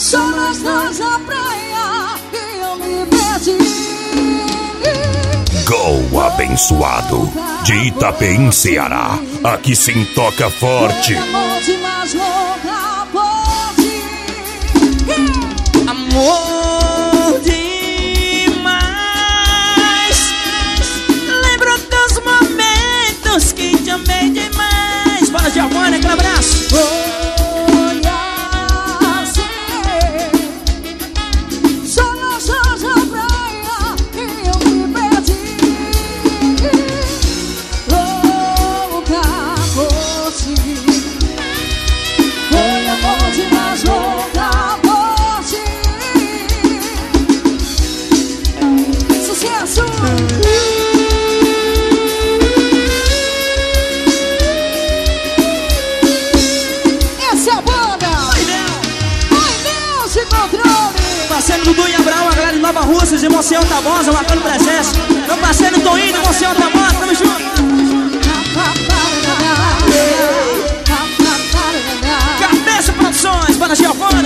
Só nós dois na praia e eu me perdi. Gol abençoado de Itapeim, Ceará. Aqui sim toca forte. Amor demais, louca por ti. Amor demais. Lembro dos momentos que te amei demais. Bora, Giovanni, aquele abraço. Dudu e Abraão, a galera de Nova Russas, irmão Ciel Tabosa, marcando presença. Meu parceiro Toninho, irmão Ciel Tabosa, tamo junto. Cabeça Produções, para Giovanni.